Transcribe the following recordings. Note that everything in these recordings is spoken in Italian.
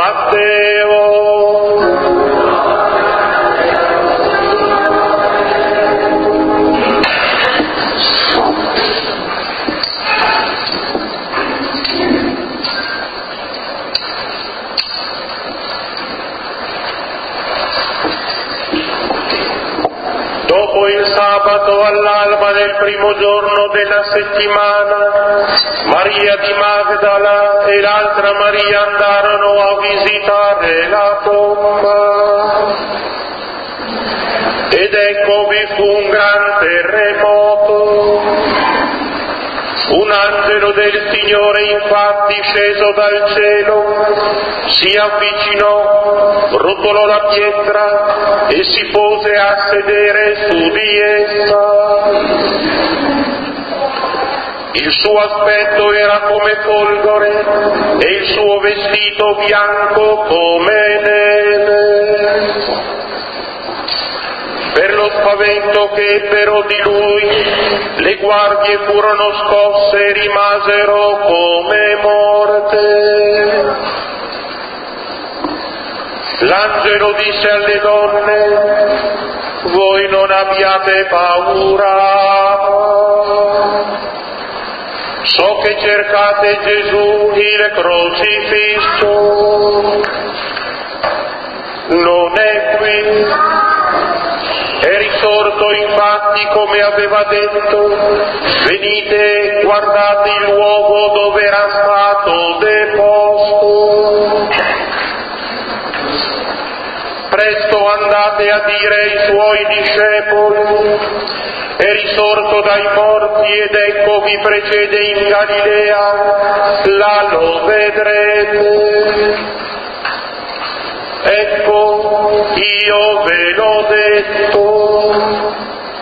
Matteo. Dopo il sabato all'alba del primo giorno della settimana, Maria di Magdala e l'altra Maria andarono a visitare la tomba. Ed ecco vi fu un gran terremoto. Un angelo del Signore infatti sceso dal cielo si avvicinò, rotolò la pietra e si pose a sedere su di essa. Il suo aspetto era come folgore e il suo vestito bianco come neve. Per lo spavento che ebbero di lui, le guardie furono scosse e rimasero come morte. L'angelo disse alle donne: voi non abbiate paura. So che cercate Gesù il crocifisso. Non è qui. È risorto infatti come aveva detto. Venite e guardate il luogo dove era stato deposto. Presto andate a dire ai suoi discepoli: è risorto dai morti ed ecco vi precede in Galilea, là lo vedrete. Ecco, io ve l'ho detto.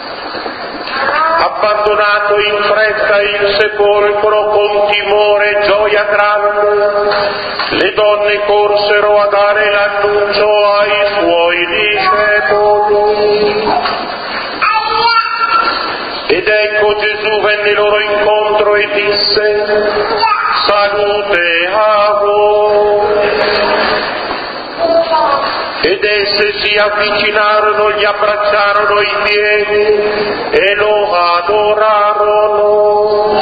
Abbandonato in fretta il sepolcro con timore e gioia grande, le donne corsero a dare l'annuncio ai suoi discepoli. Ed ecco Gesù venne loro incontro e disse: salute a voi. Ed esse si avvicinarono, gli abbracciarono i piedi e lo adorarono.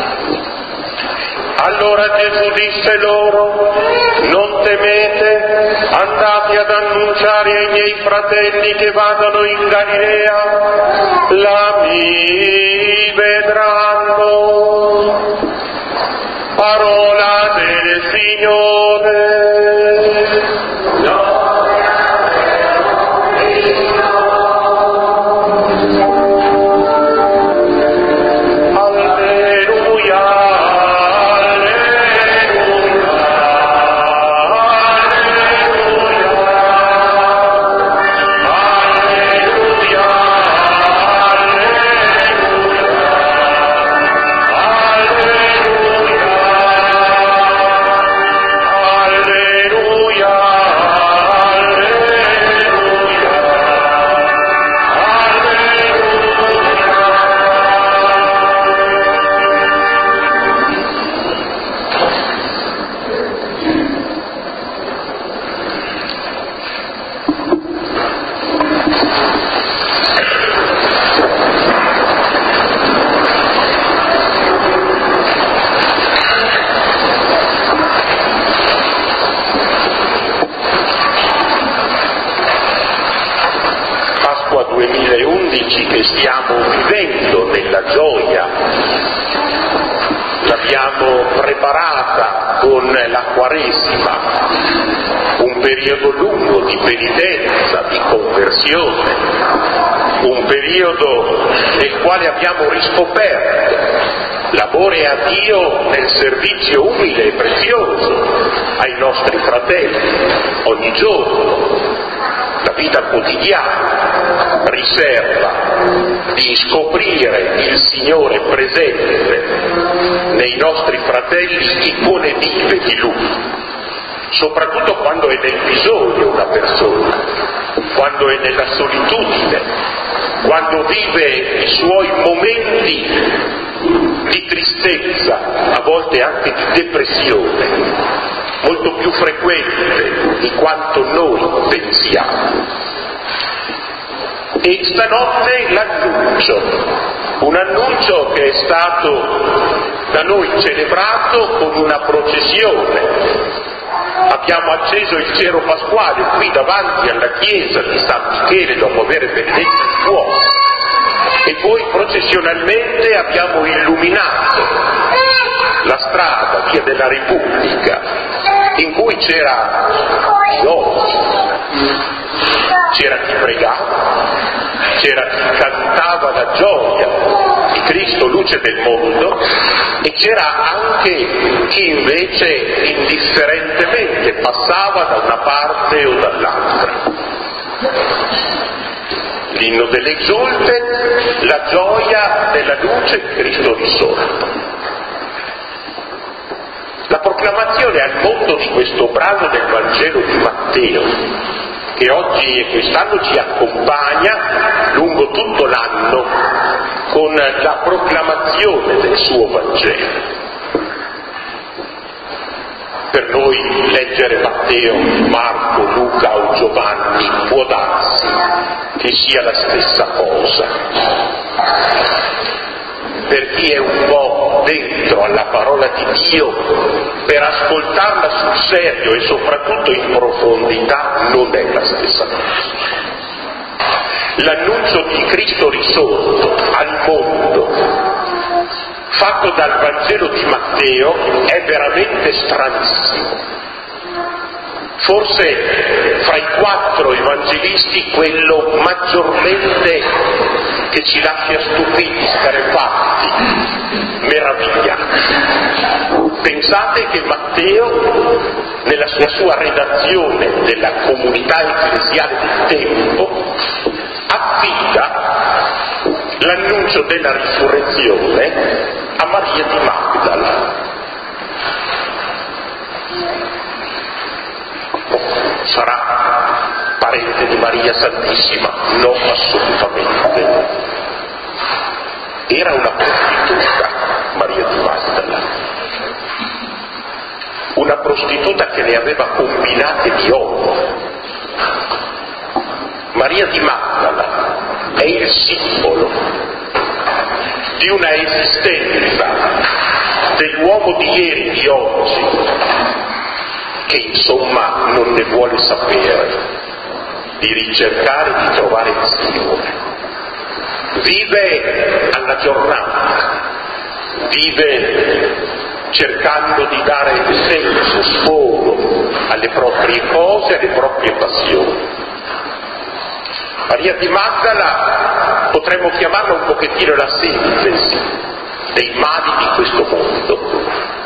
Allora Gesù disse loro: non temete, andate ad annunciare ai miei fratelli che vadano in Galilea, là mi vedranno. Parola del Signore. Che stiamo vivendo nella gioia, l'abbiamo preparata con la Quaresima, un periodo lungo di penitenza, di conversione, un periodo nel quale abbiamo riscoperto l'amore a Dio nel servizio umile e prezioso ai nostri fratelli ogni giorno. La vita quotidiana riserva di scoprire il Signore presente nei nostri fratelli, icone vive di Lui, soprattutto quando è nel bisogno una persona, quando è nella solitudine, quando vive i suoi momenti di tristezza, a volte anche di depressione. molto più frequente di quanto noi pensiamo. E stanotte l'annuncio, un annuncio che è stato da noi celebrato con una processione. Abbiamo acceso il cero pasquale qui davanti alla chiesa di San Michele dopo aver benedetto il fuoco e poi processionalmente abbiamo illuminato la strada, via della Repubblica, in cui c'era c'era chi pregava, c'era chi cantava la gioia di Cristo, luce del mondo, e c'era anche chi invece indifferentemente passava da una parte o dall'altra. L'inno dell'Exultet, la gioia della luce di Cristo risorto. La proclamazione al mondo di questo brano del Vangelo di Matteo, che oggi e quest'anno ci accompagna lungo tutto l'anno con la proclamazione del suo Vangelo. Per noi leggere Matteo, Marco, Luca o Giovanni può darsi che sia la stessa cosa. Per chi è un po' dentro alla parola di Dio, per ascoltarla sul serio e soprattutto in profondità, non è la stessa cosa. L'annuncio di Cristo risorto al mondo, fatto dal Vangelo di Matteo, è veramente stranissimo. Forse fra i 4 evangelisti quello maggiormente che ci lascia stupiti, starefatti, meravigliati. Pensate che Matteo, nella sua redazione della comunità ecclesiale del tempo, affida l'annuncio della risurrezione a Maria di Magdala. Sarà parente di Maria Santissima? No, assolutamente. Era una prostituta, Maria di Magdala. Una prostituta che ne aveva combinate di ogni. Maria di Magdala è il simbolo di una esistenza dell'uomo di ieri, di oggi, che insomma non ne vuole sapere di ricercare, di trovare il Signore. Vive alla giornata, vive cercando di dare senso, sfogo alle proprie cose, alle proprie passioni. Maria di Magdala potremmo chiamarla un pochettino la sintesi dei mali di questo mondo.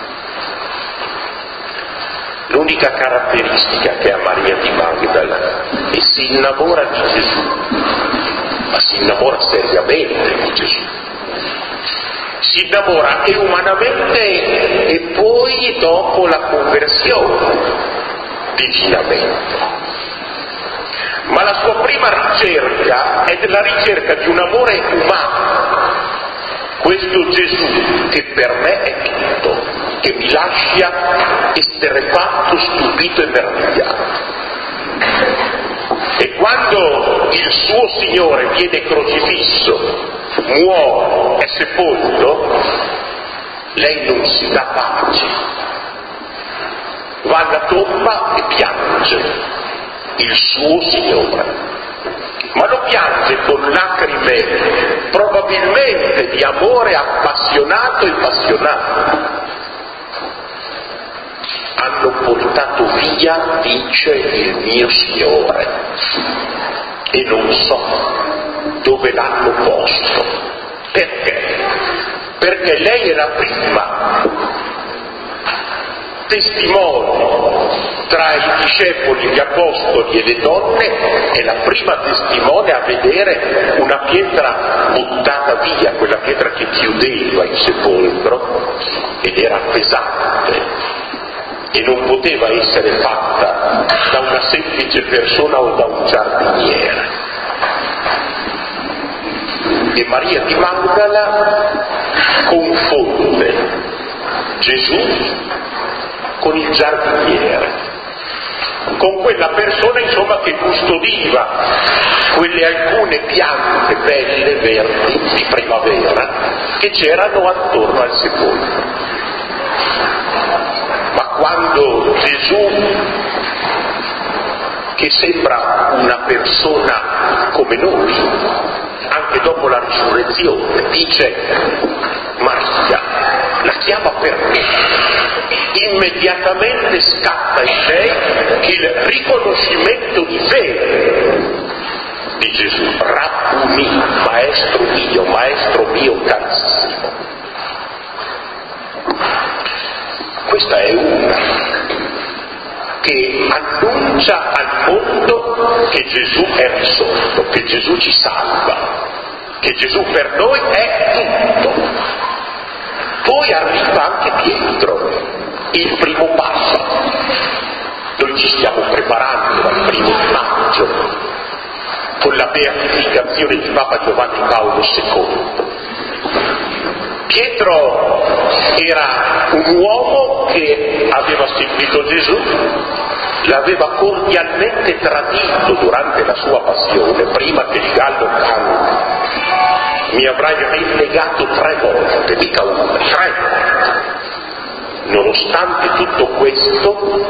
L'unica caratteristica che ha Maria di Magdala è si innamora di Gesù, ma si innamora seriamente di Gesù. Si innamora e umanamente e poi dopo la conversione divinamente. Ma la sua prima ricerca è la ricerca di un amore umano, questo Gesù che per me è tutto, che mi lascia esterrefatto, stupito e meravigliato. E quando il suo Signore viene crocifisso, muore, è sepolto, lei non si dà pace, va alla tomba e piange il suo Signore, ma lo piange con lacrime probabilmente di amore appassionato e passionato. Hanno portato via, dice, il mio Signore e non so dove l'hanno posto. Perché? Perché lei è la prima testimone tra i discepoli, gli apostoli e le donne, è la prima testimone a vedere una pietra buttata via, quella pietra che chiudeva il sepolcro, ed era pesante e non poteva essere fatta da una semplice persona o da un giardiniere. E Maria di Magdala confonde Gesù con il giardiniere, con quella persona insomma che custodiva quelle alcune piante belle, verdi, di primavera, che c'erano attorno al sepolcro. Ma quando Gesù, che sembra una persona come noi, anche dopo la risurrezione, dice Maria, la chiama per me, immediatamente scatta in lei il riconoscimento di fede di Gesù. Rabbuni, maestro mio carissimo. Questa è una che annuncia al mondo che Gesù è risorto, che Gesù ci salva, che Gesù per noi è tutto. Poi arriva anche Pietro, il primo passo. Noi ci stiamo preparando al 1° maggio con la beatificazione di Papa Giovanni Paolo II. Pietro era un uomo che aveva seguito Gesù, l'aveva cordialmente tradito durante la sua passione, prima che il gallo canti. Mi avrai rinnegato 3 volte, mica una, 3 volte. Nonostante tutto questo,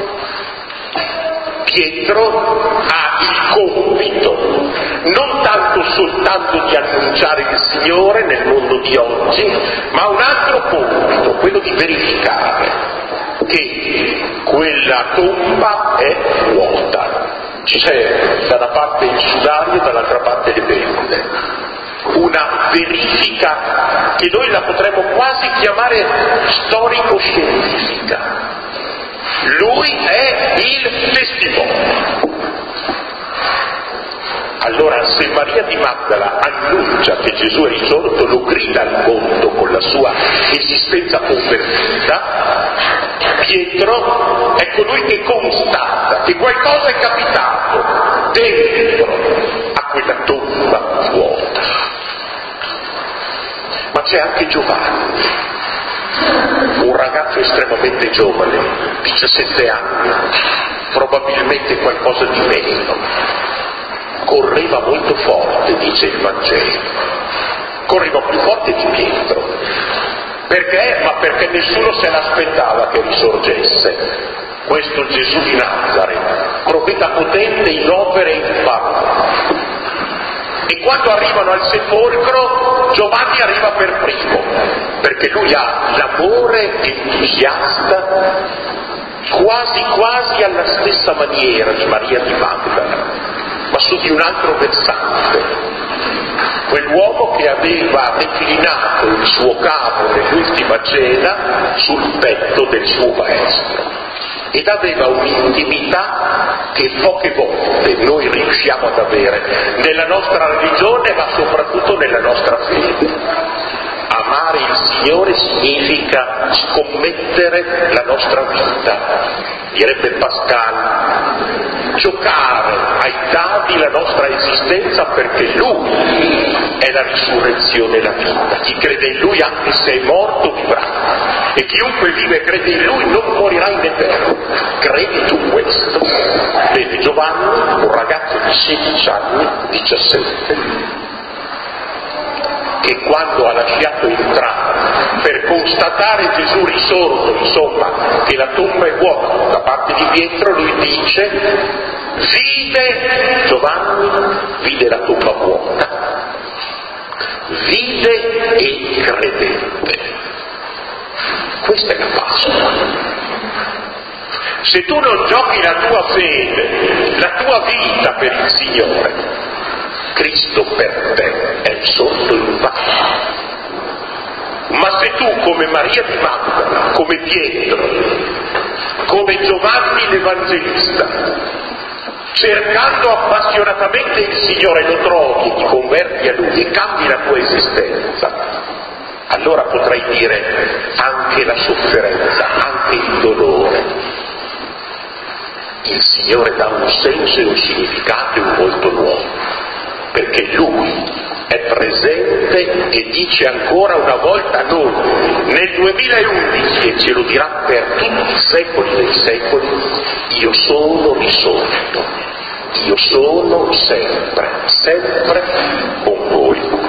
Pietro ha il compito non tanto soltanto di annunciare il Signore nel mondo di oggi, ma un altro compito, quello di verificare che quella tomba è vuota. C'è da una parte il sudario, dall'altra parte le bende. Una verifica che noi la potremmo quasi chiamare storico-scientifica. Lui è il testimone. Allora, se Maria di Magdala annuncia che Gesù è risorto, lo grida al mondo con la sua esistenza convertita, Pietro è colui che constata che qualcosa è capitato dentro a quella tomba vuota. Ma c'è anche Giovanni, un ragazzo estremamente giovane, 17 anni, probabilmente qualcosa di meno. Correva molto forte, dice il Vangelo. Correva più forte di Pietro. Perché? Ma perché nessuno se l'aspettava che risorgesse. Questo Gesù di Nazareth, profeta potente in opere e in fatti. E quando arrivano al sepolcro, Giovanni arriva per primo, perché lui ha l'amore entusiasta quasi quasi alla stessa maniera di Maria di Magdala, ma su di un altro versante. Quell'uomo che aveva declinato il suo capo nell'ultima cena sul petto del suo maestro ed aveva un'intimità che poche volte noi riusciamo ad avere nella nostra religione, ma soprattutto nella nostra fede. Amare il Signore significa scommettere la nostra vita, direbbe Pascal, giocare ai dadi la nostra esistenza, perché Lui è la risurrezione e la vita. Chi crede in Lui, anche se è morto, vivrà. E chiunque vive e crede in Lui non morirà in eterno. Credi tu questo? Vede Giovanni, un ragazzo di 16 anni, 17, che quando ha lasciato entrare per constatare Gesù risorto, insomma, che la tomba è vuota da parte di Pietro, lui dice: Giovanni vide la tomba vuota, vide e credette. Questa è la Pasqua. Se tu non giochi la tua fede, la tua vita per il Signore, Cristo per te è sorto in vano. Ma se tu, come Maria di Magdala, come Pietro, come Giovanni l'Evangelista, cercando appassionatamente il Signore, lo trovi, ti converti a Lui e cambi la tua esistenza, allora potrai dire anche la sofferenza, anche il dolore. Il Signore dà un senso e un significato e un volto nuovo, perché Lui è presente e dice ancora una volta a noi, nel 2011, e ce lo dirà per tutti i secoli dei secoli: io sono risorto, io sono sempre, sempre con voi.